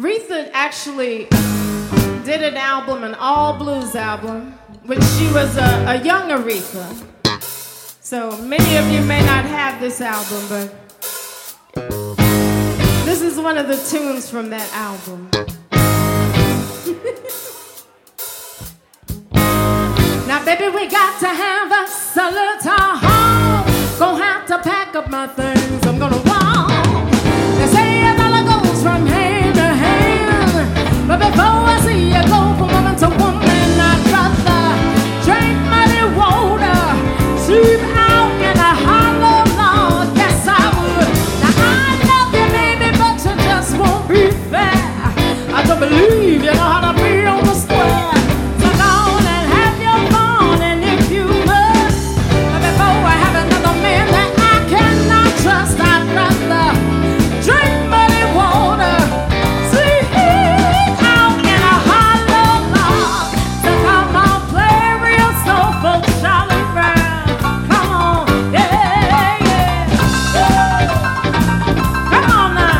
Aretha actually did an album, an all blues album, which she was a young Aretha. So many of you may not have this album, but this is one of the tunes from that album. Now, baby, we got to have us a little home. Gonna have to pack up my things. I'm gonna walk. They say a dollar goes from hand to hand, but before I see you go from woman to woman, I'd rather drink muddy water, sleep out in a hollow log. Yes, I would. Now I love you, baby, but you just won't be fair. I don't believe you know how to be on the square. So go on and have your fun, and if you must, but before I have another man that I cannot trust, I'd rather drink muddy water, sleep out in a hollow log. So come on, play real soulful Charlie Brown. Come on, yeah, yeah. Come on now.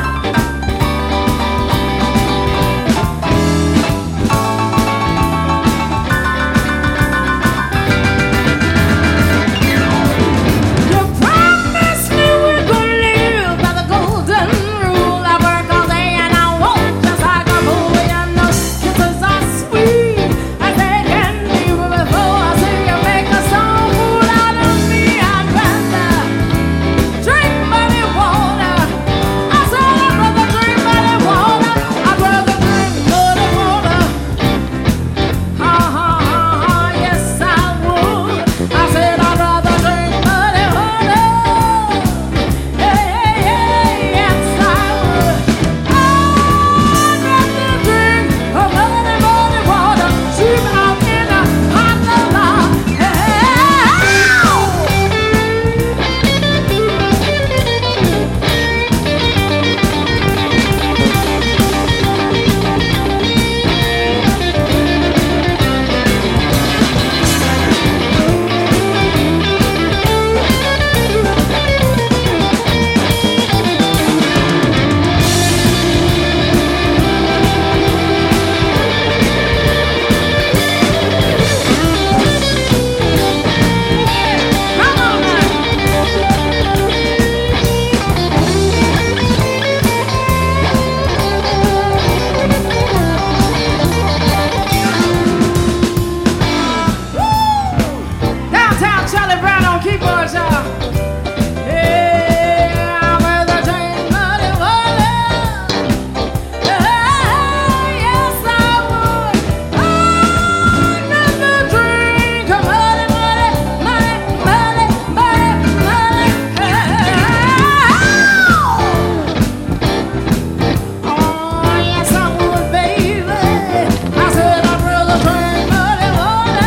You promised me we could live by the golden rule. I work all day and I won't just like a fool. You know, kisses are sweet as they can be, but before I see you make a song fool out of me, I'd rather drink muddy water. I said I'd rather drink muddy water. I'd rather drink muddy water. Ha ha ha ha, yes I would. I said I'd rather drink muddy water. Yeah, yeah, yeah, yes I would. I'd rather drink a muddy, muddy water, sleep out in a hot log. Come on now. Downtown Charlie Brown on keyboards, y'all. Yeah, I'd rather drink muddy water. Yes, I would. I'd rather drink a muddy, muddy, muddy, muddy, muddy, muddy. Oh, yes, I would, baby. I said I'd rather drink muddy water.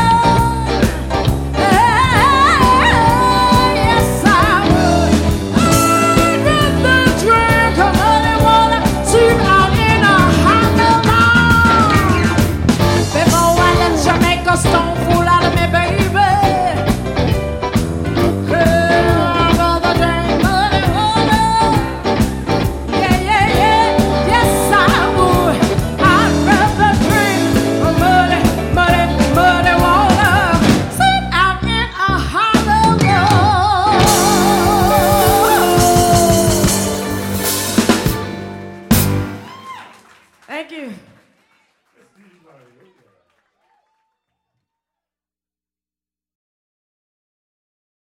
Yes, I would. I'd rather drink a muddy water, sleep out in a hollow log. Before I let you make a stone fool out of me, baby. I'd rather drink muddy water. Yeah, yeah, yeah. Yes, I would. I'd rather drink a muddy, muddy, muddy water, sleep out in a hollow log. Thank you.